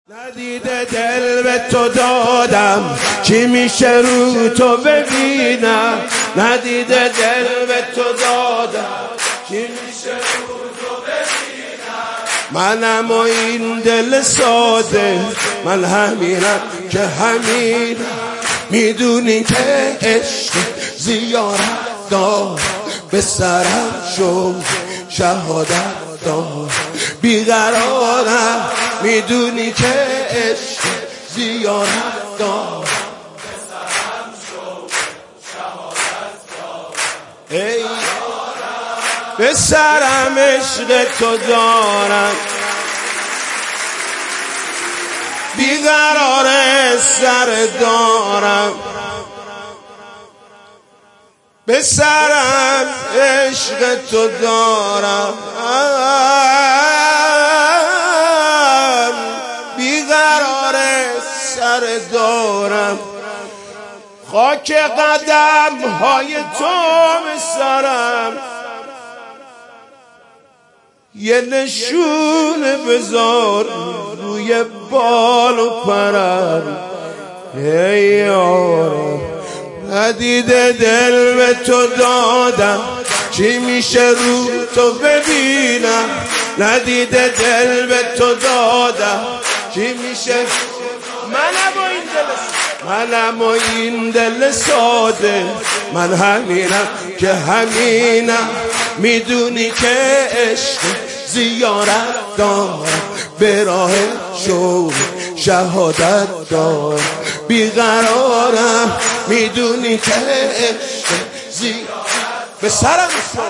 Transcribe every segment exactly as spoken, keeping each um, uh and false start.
ندیده دل به تو دادم چی میشه رو تو ببینم. ندیده دل به تو دادم چی میشه رو تو ببینم. منم و این دل ساده، من همینم که همینم. میدونی که عشق زیارت دار، به سرم شو شهادت دار. بیقرارم میدونی که عشق زیارت دار، به سرم شو شهادت دار. ای به سرم عشق تو دارم، بیقرار سر دارم. به سرم عشق تو دارم، بیقرار سر دارم. خاک قدم های تو به سرم، یه نشونه بذار روی بال و پرم. ای یارم ندیده دل به تو دادم چی میشه رو تو ببینم. ندیده دل به تو دادم چی میشه. منم و این دل منم و این دل ساده، من همینم که همینم. میدونی که عشق زیارت دار، به راه شو شهادت دار. بیقرارم میدونی که عشق زیارت، به سرم شو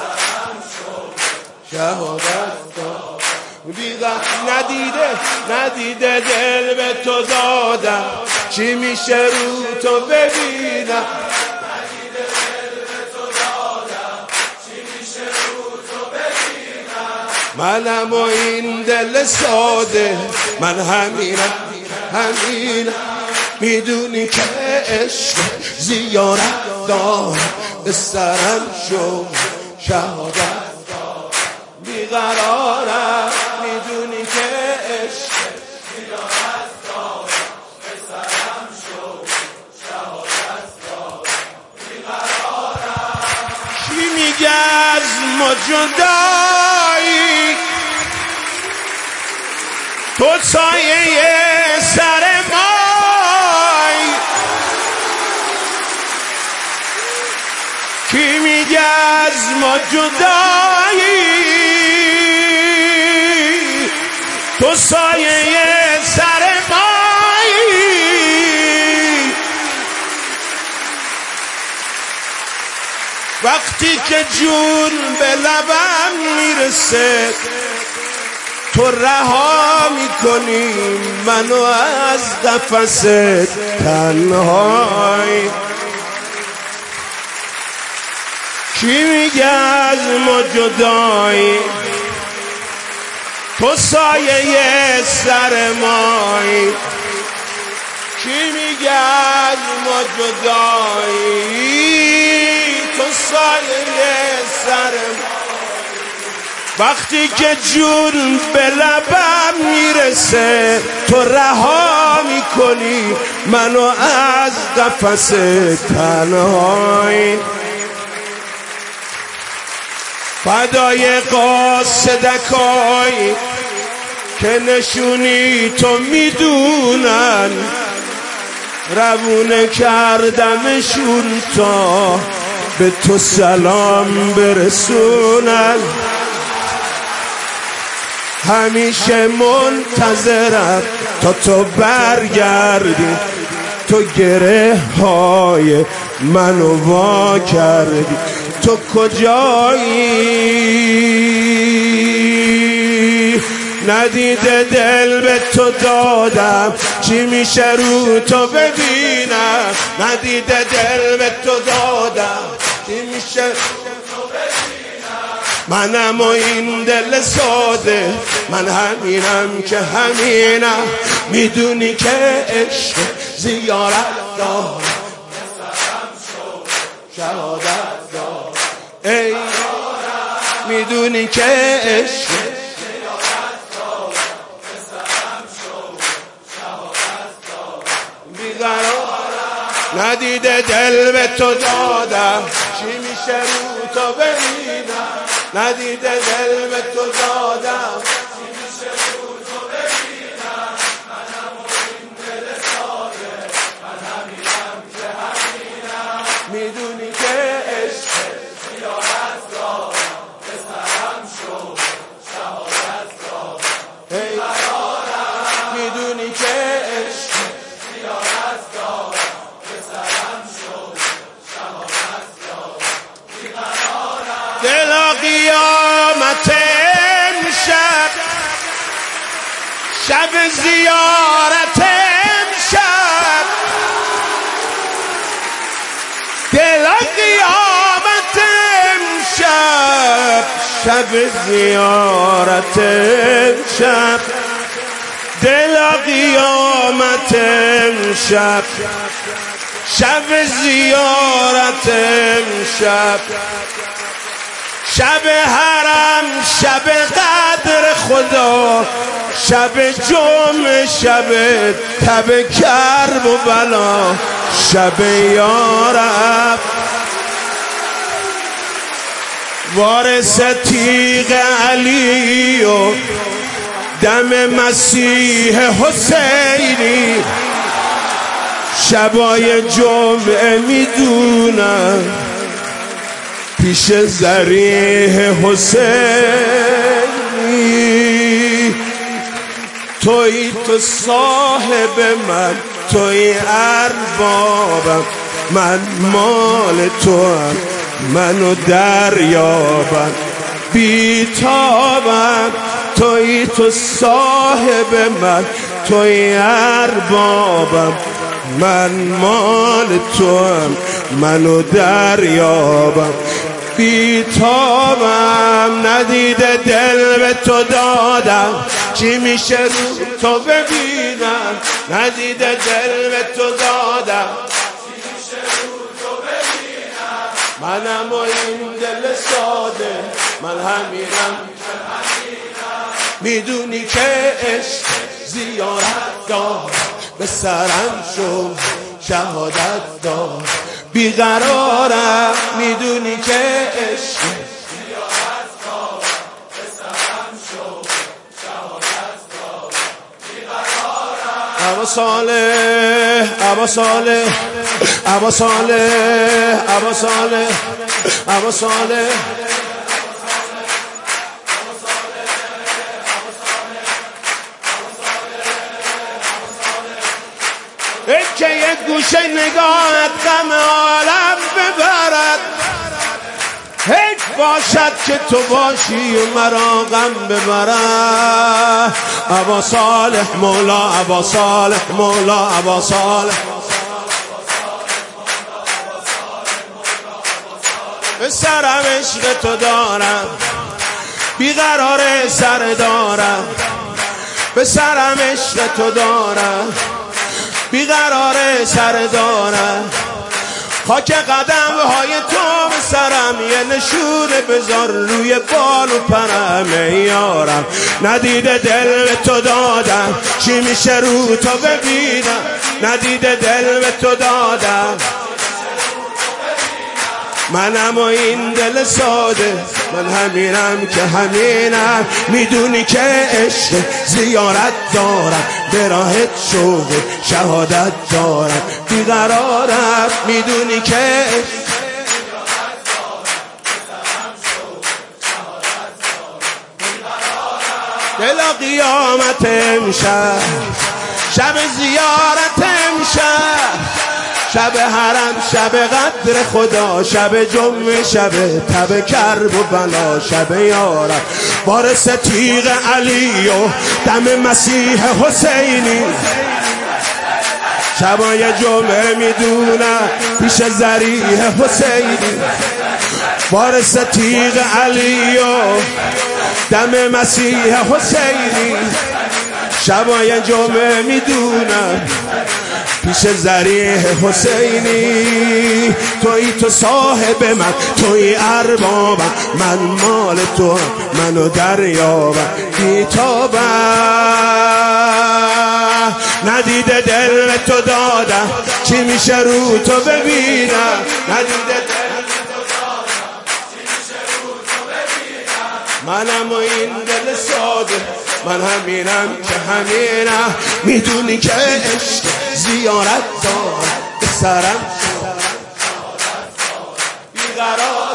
شهادت دار. ندیده ندیده دل به تو دادم چی میشه رو تو ببینم. ندیده دل به تو دادم چی میشه رو تو ببینم. منم و این دل ساده، من همینم همینم. میدونی که عشق زیارت دار، به سرم شو شهادت دار. بیقرارم میدونی که عشق زیارت دار، به سرم شو شهادت دار. بیقرارم کی میگه از ما جدایی، تو سایه سر مای. کی میگه از ما جدایی، تو سایه سر مای. وقتی که جون به لبم میرسه، تو رها میکنی منو از قفس تنهایی. کی میگه از ما جدایی، تو سایه سر مایی. کی میگه از ما جدایی، تو سایه سر مایی. وقتی که جون به لبم میرسه، تو رها میکنی منو از قفس تنهایی. فدای قاصدکایی که نشونی تو میدونن، روونه کردمشون تا به تو سلام برسونن. همیشه منتظرم تا تو برگردی، تو گره های منو وا کردی. تو کجایی؟ ندیده دل به تو دادم چی میشه رو تو ببینم. ندیده دل به تو دادم چی میشه رو تو ببینم. منم و این دل ساده، من همینم که همینم. میدونی که عشق زیارت دار، به سرم شو شهادت دار. ای میدونی که عشق ندیده دل به تو دادم چی میشه رو تو ببینم ندیده دل به تو دادم چی میشه رو تو ببینم منم و این دل ساده من همینم که همینم میدونی که عشق زیارت دارم به سرم شد شهادت دارم میدونی که عشق زیارت دارم به سرم شد شهادت دارم دلا قیامت امشب شب زیارت امشب دلا قیامت امشب شب زیارت امشب دلا قیامت امشب شب زیارت امشب شب حرم شب قدر خدا شب جمعه شب تب کرب و بلا شب یارب وارث تیغ علی و دم مسیح حسینی شبای جمعه میدونم پیش ذریح حسینی توی تو صاحب من توی اربابم من مال تو هم منو دریابم بیتابم توی تو صاحب من توی اربابم من مال تو هم منو دریابم بیتابم ندیده دل به تو دادم چی میشه رو تو ببینم ندیده دل به تو دادم چی میشه رو تو ببینم منم و این دل ساده من همینم میدونی که عشق زیارت دار به سرم شد شهادت دار بیقرارم میدونی که عشق زیارت دار به سرم شد شهادت دار بیقرارم ابا صالح ابا صالح ابا صالح ابا صالح ابا صالح که یک گوشه نگاهت غم عالم ببرد هیچ باشد که تو باشی و مرا غم ببرد ابا صالح مولا ابا صالح مولا ابا صالح به سرم عشق تو دارم بیقرار سر دارم به سرم عشق تو دارم بیقرار سر دارم خاک قدم های تو به سرم یه نشونه بذار روی بال و پرم یارم ندیده دل به تو دادم چی میشه رو تو ببینم ندیده دل به تو دادم منم و این دل ساده من همینم که همینم میدونی که عشق زیارت دارم به راهت شده شهادت دارم بیقرارم میدونی که دلا قیامت امشب شب زیارت امشب شب حرم شب قدر خدا شب جمعه شب تب کرب و بلا شب یارم وارث تیغ علی و دم مسیح حسینی شبای جمعه میدونم پیش ذریح حسینی وارث تیغ علی و دم مسیح حسینی شبای جمعه میدونم پیش ذریح حسینی توی تو صاحب من توی اربابم من مال تو منو دریابم بیتابم ندیده دل به تو دادم چی میشه رو تو ببینم ندیده دل به تو دادم چی میشه رو تو ببینم منم و این دل ساده من همینم که همینم میدونی که عشق زیارت دارم به سرم بیقرار